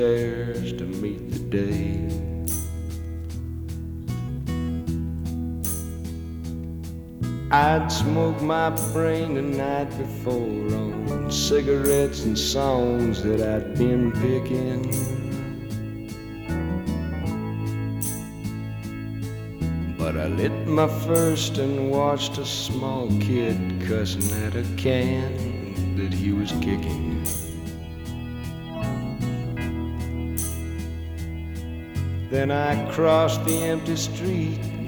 stairs to meet the day. I'd smoke my brain the night before on cigarettes and songs that I'd been picking. But I lit my first and watched a small kid cussing at a can that he was kicking. Then I crossed the empty street